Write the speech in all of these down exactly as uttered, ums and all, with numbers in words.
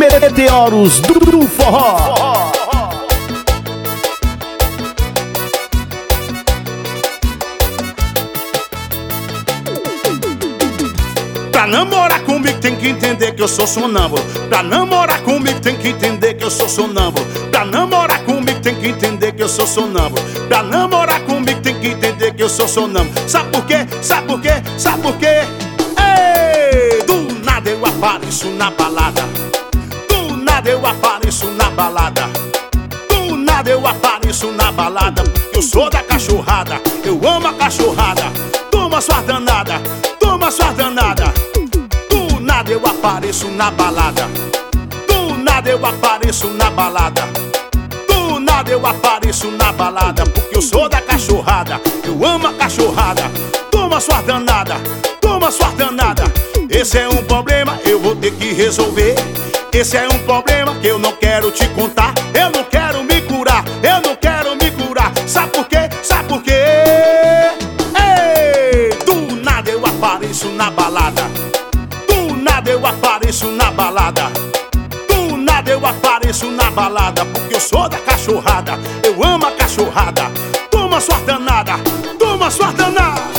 Meteoros do, do forró. Pra namorar comigo tem que entender que eu sou sonâmbulo. Pra namorar comigo tem que entender que eu sou sonâmbulo. Pra namorar comigo tem que entender que eu sou sonâmbulo. Pra namorar comigo tem que entender que eu sou sonâmbulo. Sabe por quê? Sabe por quê? Sabe por quê? Ei! Do nada eu apareço na balada. Do nada eu apareço na balada. Do nada eu apareço na balada. Eu sou da cachorrada, eu amo a cachorrada. Toma sua danada, toma sua danada. Do nada eu apareço na balada. Do nada eu apareço na balada. Do nada eu apareço na balada. Porque eu sou da cachorrada, eu amo a cachorrada. Toma sua danada, toma sua danada. Esse é um problema, eu vou ter que resolver. Esse é um problema que eu não quero te contar. Eu não quero me curar, eu não quero me curar. Sabe por quê? Sabe por quê? Ei! Do nada eu apareço na balada. Do nada eu apareço na balada. Do nada eu apareço na balada. Porque eu sou da cachorrada, eu amo a cachorrada. Toma sua danada, toma sua danada.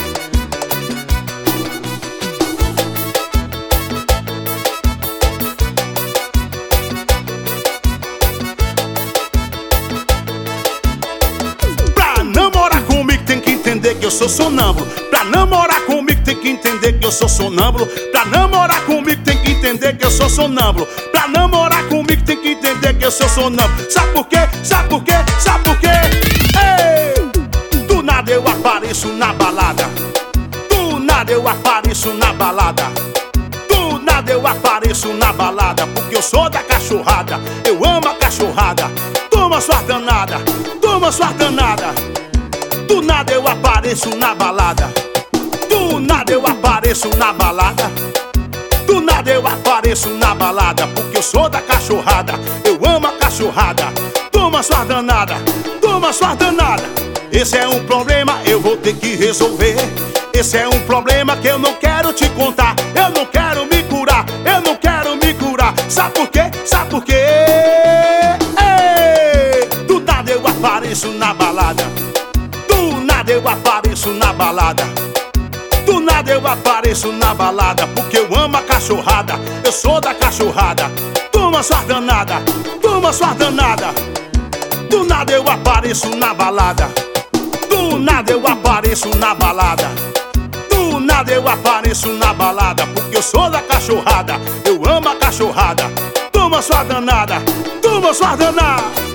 Que eu sou sonâmbulo. Pra namorar comigo tem que entender que eu sou sonâmbulo. Pra namorar comigo tem que entender que eu sou sonâmbulo. Pra namorar comigo tem que entender que eu sou sonâmbulo. Sabe por quê? Sabe por quê? Sabe por quê? Ei! Do nada eu apareço na balada. Do nada eu apareço na balada. Do nada eu apareço na balada. Porque eu sou da cachorrada, eu amo a cachorrada. Toma sua danada, toma sua danada. Do nada eu apareço na balada. Do nada eu apareço na balada. Do nada eu apareço na balada. Porque eu sou da cachorrada, eu amo a cachorrada. Toma sua danada, toma sua danada. Esse é um problema, eu vou ter que resolver. Esse é um problema que eu não quero te contar. Eu não quero me curar, eu não quero me curar. Sabe por quê? Sabe por quê? Ei! Do nada eu apareço na balada. Do nada eu apareço na balada. Do nada eu apareço na balada. Porque eu amo a cachorrada, eu sou da cachorrada. Toma sua danada, toma sua danada. Do nada eu apareço na balada. Do nada eu apareço na balada. Do nada eu apareço na balada. Porque eu sou da cachorrada, eu amo a cachorrada. Toma sua danada, toma sua danada.